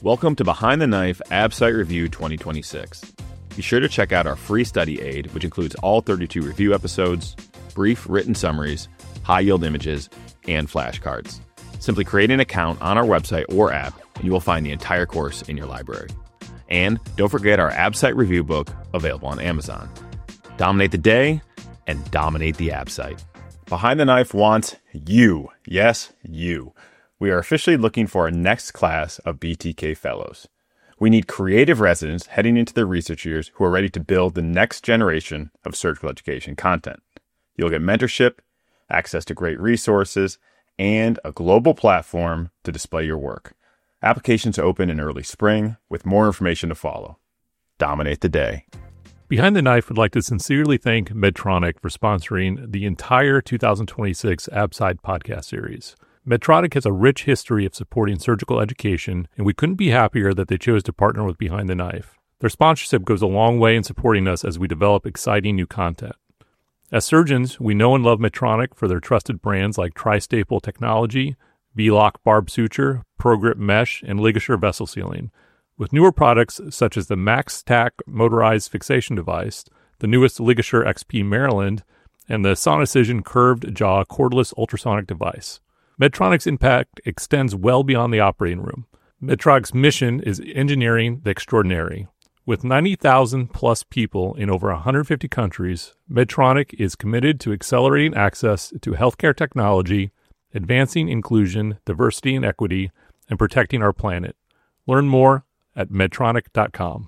Welcome to Behind the Knife AbSite Review 2026. Be sure to check out our free study aid, which includes all 32 review episodes, brief written summaries, high-yield images, and flashcards. Simply create an account on our website or app, and you will find the entire course in your library. And don't forget our AbSite review book, available on Amazon. Dominate the day and dominate the AbSite. Behind the Knife wants you. Yes, you. We are officially looking for our next class of BTK Fellows. We need creative residents heading into their research years who are ready to build the next generation of surgical education content. You'll get mentorship, access to great resources, and a global platform to display your work. Applications open in early spring, with more information to follow. Dominate the day. Behind the Knife would like to sincerely thank Medtronic for sponsoring the entire 2026 AbSite podcast series. Medtronic has a rich history of supporting surgical education, and we couldn't be happier that they chose to partner with Behind the Knife. Their sponsorship goes a long way in supporting us as we develop exciting new content. As surgeons, we know and love Medtronic for their trusted brands like Tri-Staple Technology, V-Lock Barb Suture, ProGrip Mesh, and LigaSure Vessel Sealing. With newer products such as the MaxTac motorized fixation device, the newest LigaSure XP Maryland, and the Sonicision curved jaw cordless ultrasonic device. Medtronic's impact extends well beyond the operating room. Medtronic's mission is engineering the extraordinary. With 90,000 plus people in over 150 countries, Medtronic is committed to accelerating access to healthcare technology, advancing inclusion, diversity, and equity, and protecting our planet. Learn more at medtronic.com.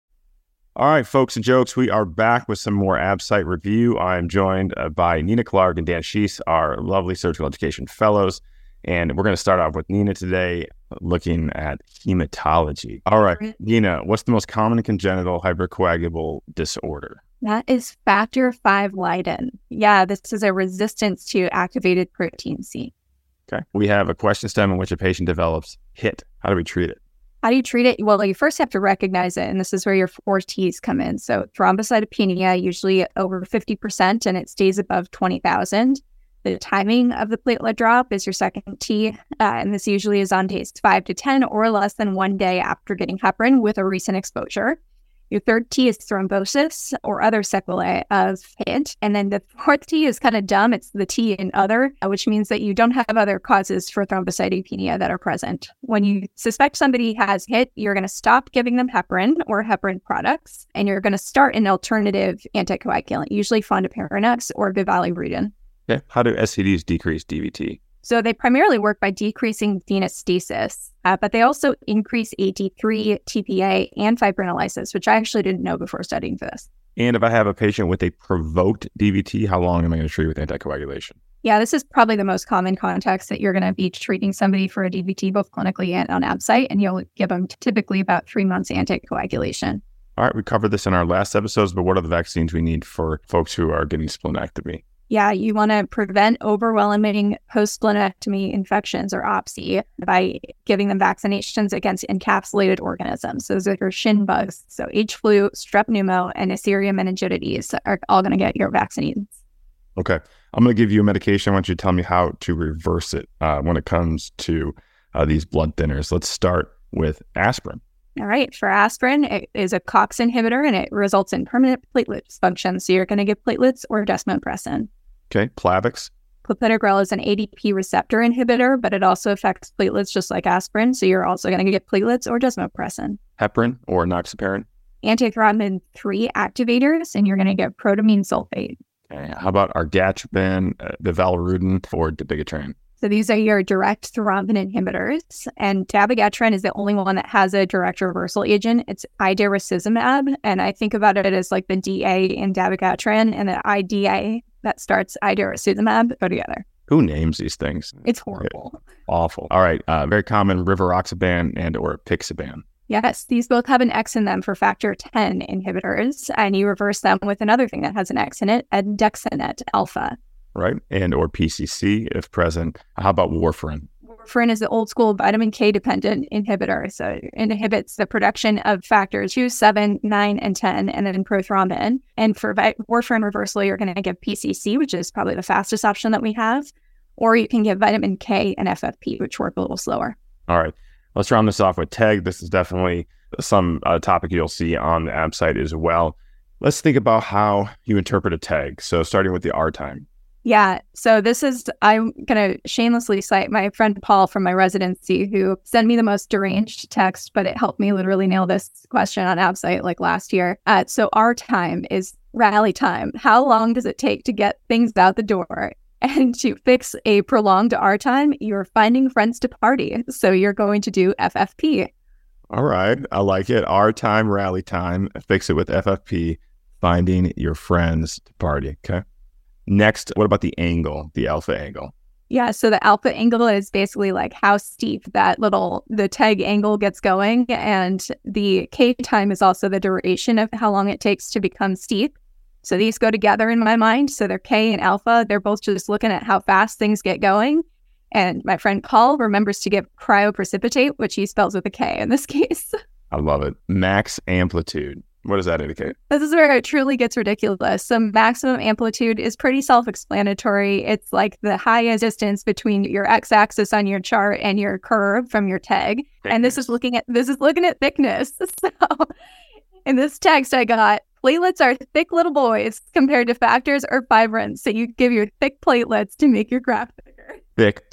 All right, folks and jokes, we are back with some more AbSite review. I'm joined by Nina Clark and Dan Schiess, our lovely surgical education fellows. And we're going to start off with Nina today, looking at hematology. All right, Nina, what's the most common congenital hypercoagulable disorder? That is factor V Leiden. Yeah, this is a resistance to activated protein C. Okay. We have a question stem in which a patient develops HIT. How do we treat it? How do you treat it? Well, you first have to recognize it, and this is where your 4 T's come in. So thrombocytopenia, usually over 50%, and it stays above 20,000. The timing of the platelet drop is your second T, and this usually is on days 5 to 10 or less than 1 day after getting heparin with a recent exposure. Your third T is thrombosis or other sequelae of HIT. And then the fourth T is kind of dumb. It's the T in other, which means that you don't have other causes for thrombocytopenia that are present. When you suspect somebody has HIT, you're going to stop giving them heparin or heparin products, and you're going to start an alternative anticoagulant, usually fondaparinux or bivalirudin. Okay. How do SCDs decrease DVT? So they primarily work by decreasing venous stasis, but they also increase AT3, TPA, and fibrinolysis, which I actually didn't know before studying for this. And if I have a patient with a provoked DVT, how long am I going to treat with anticoagulation? Yeah, this is probably the most common context that you're going to be treating somebody for a DVT, both clinically and on AbSite, and you'll give them typically about 3 months anticoagulation. All right, we covered this in our last episodes, but what are the vaccines we need for folks who are getting splenectomy? Yeah, you want to prevent overwhelming post-splenectomy infections or OPSI by giving them vaccinations against encapsulated organisms. Those are your shin bugs. So H. flu, strep pneumo, and Neisseria meningitidis are all going to get your vaccines. Okay. I'm going to give you a medication. I want you to tell me how to reverse it when it comes to these blood thinners. Let's start with aspirin. All right. For aspirin, it is a COX inhibitor, and it results in permanent platelet dysfunction. So you're going to give platelets or desmopressin. Okay. Plavix. Clopidogrel is an ADP receptor inhibitor, but it also affects platelets just like aspirin. So you're also going to get platelets or desmopressin. Heparin or enoxaparin. Antithrombin 3 activators, and you're going to get protamine sulfate. Okay. How about argatroban, bivalirudin, or dabigatran? So these are your direct thrombin inhibitors, and dabigatran is the only one that has a direct reversal agent. It's idarosizumab, and I think about it as like the DA in dabigatran and the IDA that starts idarosizumab go together. Who names these things? It's horrible. Awful. All right. Very common, rivaroxaban and or apixaban. Yes, these both have an X in them for factor 10 inhibitors, and you reverse them with another thing that has an X in it, andexanet alpha. Right, and or PCC if present. How about warfarin? Warfarin is the old school vitamin K dependent inhibitor. So it inhibits the production of factors 2, 7, 9, and 10, and then prothrombin. And for warfarin reversal, you're going to give PCC, which is probably the fastest option that we have, or you can give vitamin K and FFP, which work a little slower. All right. Let's round this off with TEG. This is definitely some topic you'll see on the AB site as well. Let's think about how you interpret a TEG. So starting with the R time. Yeah. So I'm going to shamelessly cite my friend Paul from my residency, who sent me the most deranged text, but it helped me literally nail this question on AbSite like last year. So our time is rally time. How long does it take to get things out the door? And to fix a prolonged R time, you're finding friends to party. So you're going to do FFP. All right. I like it. R time, rally time. Fix it with FFP. Finding your friends to party. Okay. Next, what about the angle, the alpha angle? Yeah, so the alpha angle is basically like how steep the TEG angle gets going. And the K time is also the duration of how long it takes to become steep. So these go together in my mind. So they're K and alpha. They're both just looking at how fast things get going. And my friend Paul remembers to give cryoprecipitate, which he spells with a K in this case. I love it. Max amplitude. What does that indicate? This is where it truly gets ridiculous. So maximum amplitude is pretty self-explanatory. It's like the highest distance between your x-axis on your chart and your curve from your TEG. Thickness. And this is looking at thickness. So in this text I got, platelets are thick little boys compared to factors or fibrins. So you give your thick platelets to make your graph thicker. Thick,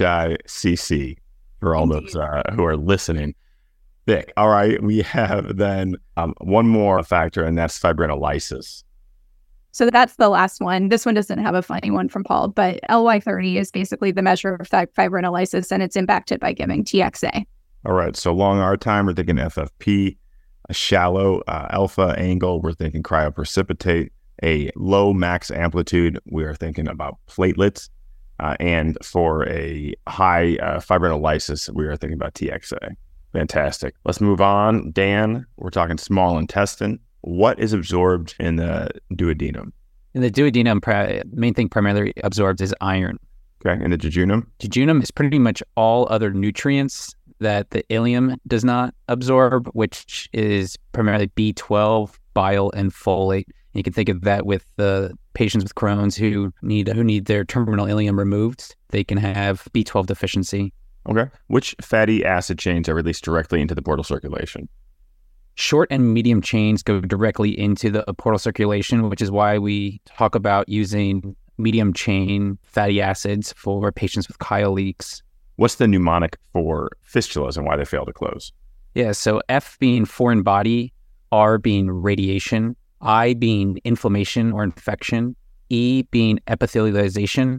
THICC, for all those who are listening. Thick. All right. We have then one more factor, and that's fibrinolysis. So that's the last one. This one doesn't have a funny one from Paul, but LY30 is basically the measure of fibrinolysis, and it's impacted by giving TXA. All right. So long R time, we're thinking FFP. A shallow alpha angle, we're thinking cryoprecipitate. A low max amplitude, we are thinking about platelets. And for a high fibrinolysis, we are thinking about TXA. Fantastic. Let's move on. Dan, we're talking small intestine. What is absorbed in the duodenum? In the duodenum, main thing primarily absorbed is iron. Okay. In the jejunum? Jejunum is pretty much all other nutrients that the ileum does not absorb, which is primarily B12, bile, and folate. You can think of that with the patients with Crohn's who need their terminal ileum removed. They can have B12 deficiency. Okay. Which fatty acid chains are released directly into the portal circulation? Short and medium chains go directly into the portal circulation, which is why we talk about using medium chain fatty acids for patients with chyle leaks. What's the mnemonic for fistulas and why they fail to close? Yeah, so F being foreign body, R being radiation, I being inflammation or infection, E being epithelialization,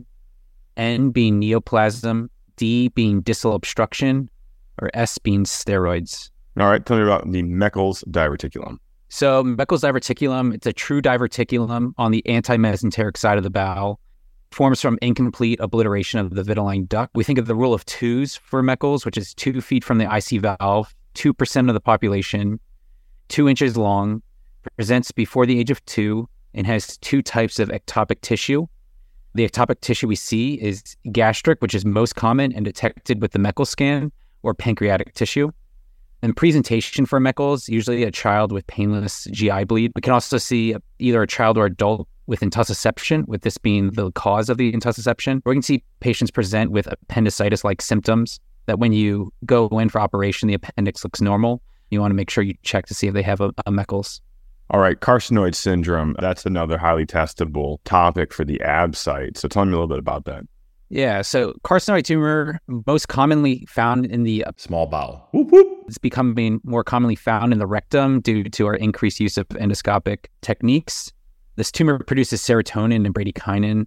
N being neoplasm, D being distal obstruction, or S being steroids. All right, tell me about the Meckel's diverticulum. So Meckel's diverticulum, it's a true diverticulum on the anti-mesenteric side of the bowel. Forms from incomplete obliteration of the vitelline duct. We think of the rule of twos for Meckel's, which is 2 feet from the IC valve, 2% of the population, 2 inches long, presents before the age of 2, and has 2 types of ectopic tissue. The ectopic tissue we see is gastric, which is most common and detected with the Meckel scan, or pancreatic tissue. And presentation for Meckel's, usually a child with painless GI bleed. We can also see either a child or adult with intussusception, with this being the cause of the intussusception. Or we can see patients present with appendicitis-like symptoms that when you go in for operation, the appendix looks normal. You want to make sure you check to see if they have a Meckel's. All right, carcinoid syndrome, that's another highly testable topic for the AB site. So tell me a little bit about that. Yeah, so carcinoid tumor, most commonly found in the small bowel. Whoop, whoop. It's becoming more commonly found in the rectum due to our increased use of endoscopic techniques. This tumor produces serotonin and bradykinin.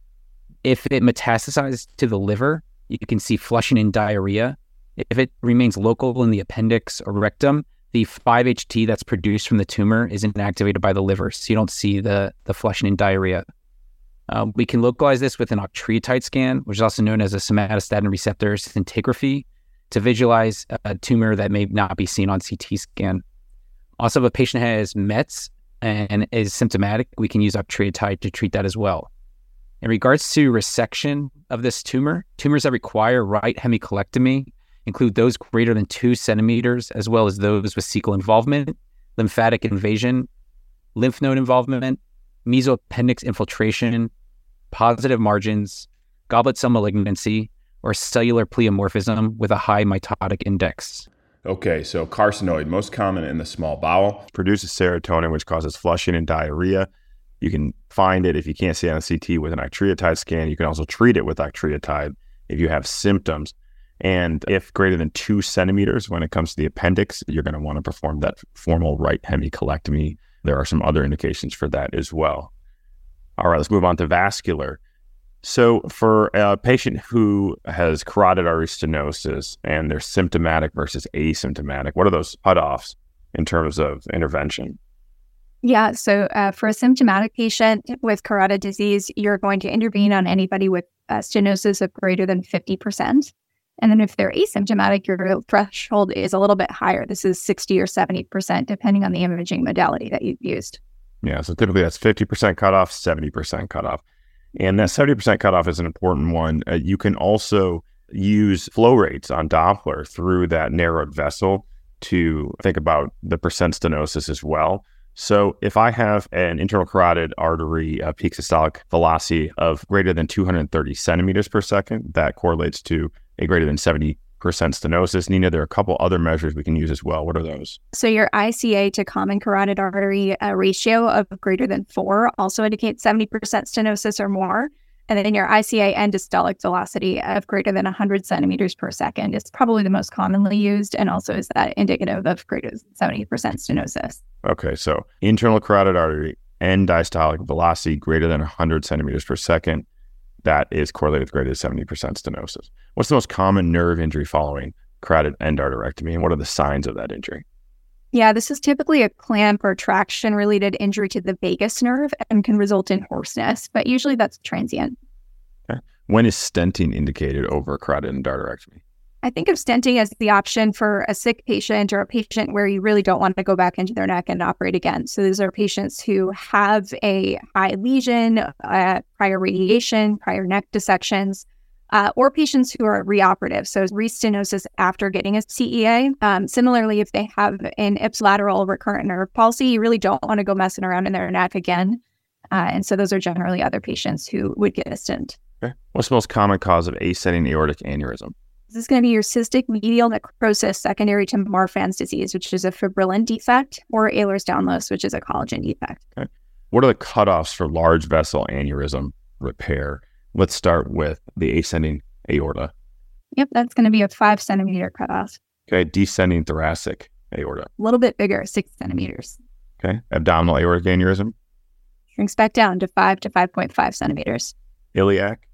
If it metastasizes to the liver, you can see flushing and diarrhea. If it remains local in the appendix or rectum, the 5-HT that's produced from the tumor is inactivated by the liver, so you don't see the flushing and diarrhea. We can localize this with an octreotide scan, which is also known as a somatostatin receptor scintigraphy, to visualize a tumor that may not be seen on CT scan. Also, if a patient has METs and is symptomatic, we can use octreotide to treat that as well. In regards to resection of this tumor, tumors that require right hemicolectomy include those greater than 2 centimeters, as well as those with cecal involvement, lymphatic invasion, lymph node involvement, mesoappendix infiltration, positive margins, goblet cell malignancy, or cellular pleomorphism with a high mitotic index. Okay, so carcinoid, most common in the small bowel, produces serotonin, which causes flushing and diarrhea. You can find it, if you can't see it on CT, with an octreotide scan. You can also treat it with octreotide if you have symptoms. And if greater than 2 centimeters, when it comes to the appendix, you're going to want to perform that formal right hemicolectomy. There are some other indications for that as well. All right, let's move on to vascular. So for a patient who has carotid artery stenosis and they're symptomatic versus asymptomatic, what are those cutoffs in terms of intervention? Yeah, so for a symptomatic patient with carotid disease, you're going to intervene on anybody with stenosis of greater than 50%. And then if they're asymptomatic, your threshold is a little bit higher. This is 60 or 70%, depending on the imaging modality that you've used. Yeah, so typically that's 50% cutoff, 70% cutoff. And that 70% cutoff is an important one. You can also use flow rates on Doppler through that narrowed vessel to think about the percent stenosis as well. So if I have an internal carotid artery peak systolic velocity of greater than 230 centimeters per second, that correlates to a greater than 70% stenosis. Nina, there are a couple other measures we can use as well. What are those? So your ICA to common carotid artery ratio of greater than 4 also indicates 70% stenosis or more. And then your ICA end systolic velocity of greater than 100 centimeters per second is probably the most commonly used, and also is that indicative of greater than 70% stenosis. Okay, so internal carotid artery end diastolic velocity greater than 100 centimeters per second. That is correlated with greater than 70% stenosis. What's the most common nerve injury following carotid endarterectomy, and what are the signs of that injury? Yeah, this is typically a clamp or traction-related injury to the vagus nerve and can result in hoarseness, but usually that's transient. Okay. When is stenting indicated over carotid endarterectomy? I think of stenting as the option for a sick patient or a patient where you really don't want to go back into their neck and operate again. So these are patients who have a high lesion, prior radiation, prior neck dissections, or patients who are reoperative, so restenosis after getting a CEA. Similarly, if they have an ipsilateral recurrent nerve palsy, you really don't want to go messing around in their neck again. And so those are generally other patients who would get a stent. Okay. What's the most common cause of ascending aortic aneurysm? This is going to be your cystic medial necrosis secondary to Marfan's disease, which is a fibrillin defect, or Ehlers-Danlos, which is a collagen defect. Okay. What are the cutoffs for large vessel aneurysm repair? Let's start with the ascending aorta. Yep, that's going to be a 5 centimeter cutoff. Okay, descending thoracic aorta. A little bit bigger, 6 centimeters. Okay, abdominal aortic aneurysm. Shrinks back down to 5 to 5.5 centimeters. Iliac.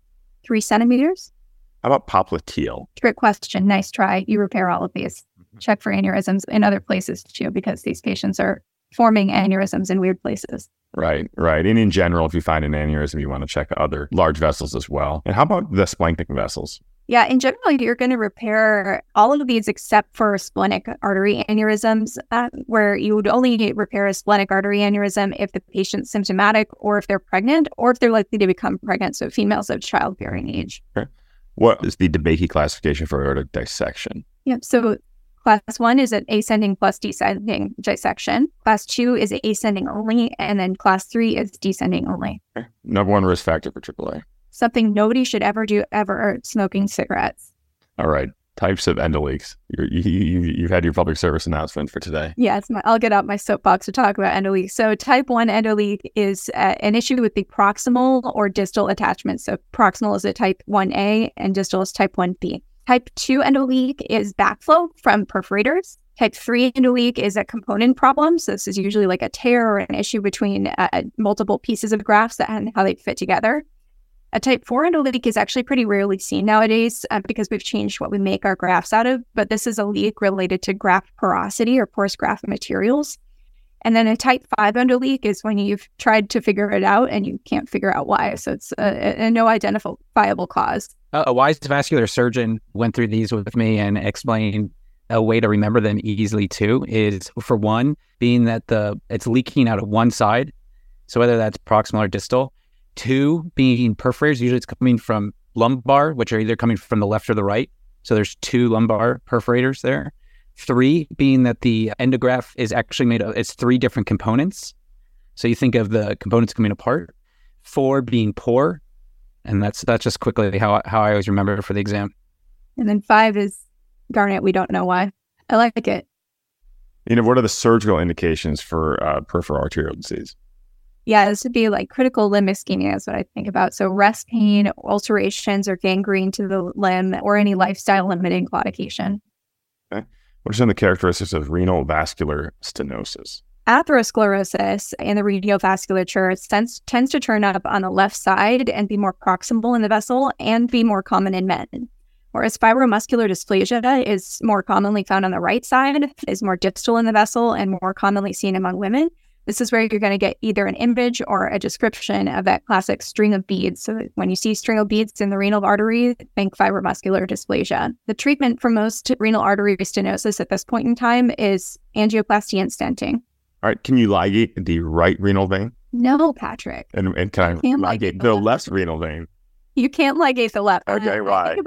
3 centimeters. How about popliteal? Trick question. Nice try. You repair all of these. Check for aneurysms in other places too, because these patients are forming aneurysms in weird places. Right. And in general, if you find an aneurysm, you want to check other large vessels as well. And how about the splanchnic vessels? Yeah, in general, you're going to repair all of these except for splenic artery aneurysms, where you would only repair a splenic artery aneurysm if the patient's symptomatic, or if they're pregnant, or if they're likely to become pregnant, so females of childbearing age. Okay. What is the DeBakey classification for aortic dissection? Yep. So class 1 is an ascending plus descending dissection. Class 2 is ascending only. And then class 3 is descending only. Okay. Number 1 risk factor for AAA. Something nobody should ever do ever, smoking cigarettes. All right. Types of endoleaks. You've had your public service announcement for today. Yeah, I'll get out my soapbox to talk about endoleak. So type 1 endoleak is an issue with the proximal or distal attachment. So proximal is a type 1A and distal is type 1B. Type 2 endoleak is backflow from perforators. Type 3 endoleak is a component problem. So this is usually like a tear or an issue between multiple pieces of grafts and how they fit together. A type 4 endoleak is actually pretty rarely seen nowadays because we've changed what we make our grafts out of, but this is a leak related to graft porosity or porous graft materials. And then a type 5 endoleak is when you've tried to figure it out and you can't figure out why. So it's a no identifiable cause. A wise vascular surgeon went through these with me and explained a way to remember them easily too is, for one, being that it's leaking out of one side. So whether that's proximal or distal. 2, being perforators, usually it's coming from lumbar, which are either coming from the left or the right. So there's 2 lumbar perforators there. 3, being that the endograft is actually made of, it's 3 different components. So you think of the components coming apart. 4, being poor. And that's just quickly how I always remember it for the exam. And then 5 is Garnet. We don't know why. I like it. What are the surgical indications for peripheral arterial disease? Yeah, this would be like critical limb ischemia is what I think about. So rest pain, ulcerations, or gangrene to the limb, or any lifestyle-limiting claudication. Okay. What are some of the characteristics of renal vascular stenosis? Atherosclerosis in the renal vasculature tends to turn up on the left side and be more proximal in the vessel and be more common in men. Whereas fibromuscular dysplasia is more commonly found on the right side, is more distal in the vessel, and more commonly seen among women. This is where you're going to get either an image or a description of that classic string of beads. So when you see string of beads in the renal artery, think fibromuscular dysplasia. The treatment for most renal artery stenosis at this point in time is angioplasty and stenting. All right. Can you ligate the right renal vein? No, Patrick. And can I ligate the left renal vein? You can't ligate the left. Okay, right. I think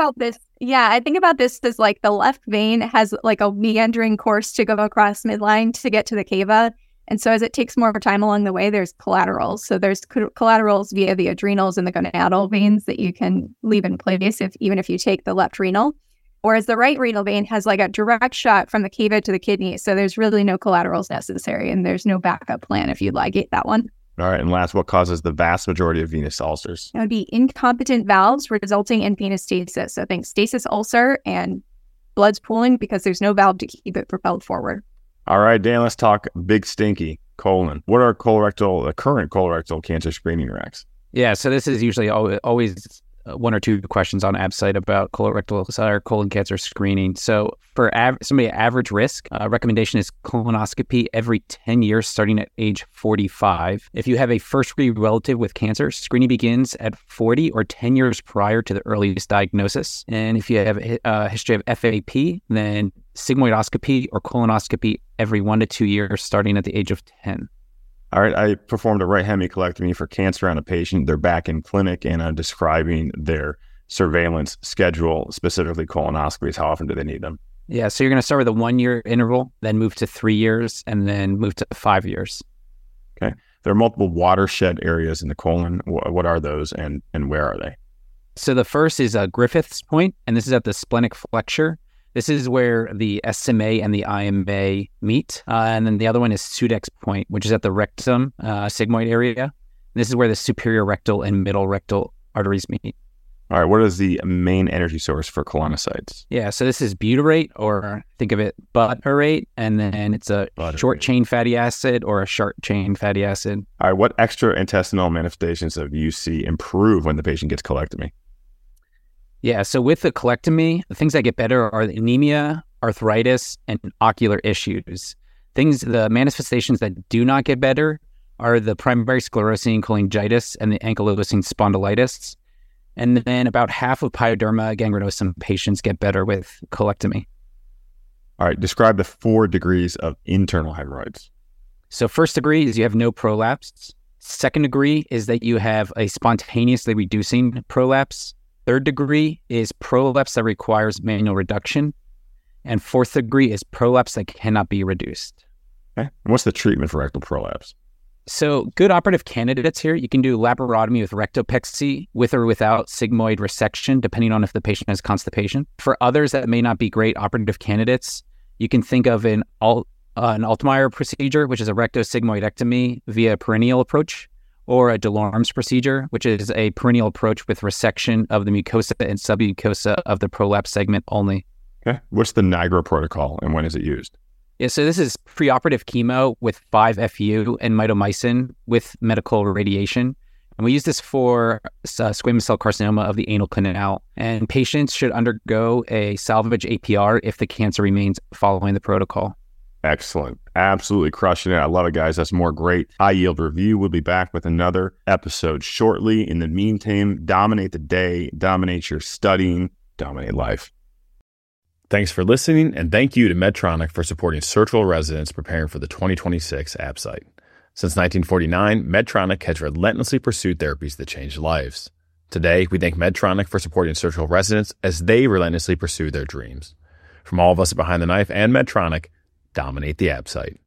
about this as like the left vein has like a meandering course to go across midline to get to the cava. And so as it takes more time along the way, there's collaterals. So there's collaterals via the adrenals and the gonadal veins that you can leave in place even if you take the left renal. Whereas the right renal vein has like a direct shot from the cava to the kidney. So there's really no collaterals necessary, and there's no backup plan if you ligate that one. All right. And last, what causes the vast majority of venous ulcers? That would be incompetent valves resulting in venous stasis. So think stasis ulcer and blood's pooling because there's no valve to keep it propelled forward. All right, Dan, let's talk big stinky colon. What are current colorectal cancer screening racks? Yeah, so this is usually always one or two questions on ABSITE about colorectal or colon cancer screening. So for somebody at average risk, recommendation is colonoscopy every 10 years starting at age 45. If you have a first-degree relative with cancer, screening begins at 40 or 10 years prior to the earliest diagnosis. And if you have a history of FAP, then sigmoidoscopy or colonoscopy every 1 to 2 years starting at the age of 10. All right, I performed a right hemicolectomy for cancer on a patient. They're back in clinic, and I'm describing their surveillance schedule, specifically colonoscopies. How often do they need them? Yeah, so you're going to start with a 1 year interval, then move to 3 years, and then move to 5 years. Okay. There are multiple watershed areas in the colon. What are those, and where are they? So the first is Griffith's point, and this is at the splenic flexure. This is where the SMA and the IMA meet. And then the other one is Sudeck's point, which is at the rectum sigmoid area. And this is where the superior rectal and middle rectal arteries meet. All right. What is the main energy source for colonocytes? Yeah. So this is butyrate, or think of it butyrate. And then it's a short chain fatty acid or a short chain fatty acid. All right. What extraintestinal manifestations of UC improve when the patient gets colectomy? Yeah, so with the colectomy, the things that get better are anemia, arthritis, and ocular issues. The manifestations that do not get better are the primary sclerosing cholangitis and the ankylosing spondylitis. And then about half of pyoderma gangrenosum patients get better with colectomy. All right, describe the 4 degrees of internal hemorrhoids. So first degree is you have no prolapse. Second degree is that you have a spontaneously reducing prolapse. Third degree is prolapse that requires manual reduction. And fourth degree is prolapse that cannot be reduced. Okay. And what's the treatment for rectal prolapse? So good operative candidates here, you can do laparotomy with rectopexy with or without sigmoid resection, depending on if the patient has constipation. For others that may not be great operative candidates, you can think of an Altmaier procedure, which is a rectosigmoidectomy via perineal approach, or a Delorme's procedure, which is a perineal approach with resection of the mucosa and submucosa of the prolapse segment only. Okay. What's the NIGRA protocol and when is it used? Yeah, so this is preoperative chemo with 5-FU and mitomycin with medical radiation. And we use this for squamous cell carcinoma of the anal canal. And patients should undergo a salvage APR if the cancer remains following the protocol. Excellent. Absolutely crushing it. I love it, guys. That's more great High Yield Review. We'll be back with another episode shortly. In the meantime, dominate the day, dominate your studying, dominate life. Thanks for listening, and thank you to Medtronic for supporting surgical residents preparing for the 2026 ABSITE. Since 1949, Medtronic has relentlessly pursued therapies that change lives. Today, we thank Medtronic for supporting surgical residents as they relentlessly pursue their dreams. From all of us at Behind the Knife and Medtronic, dominate the ABSITE.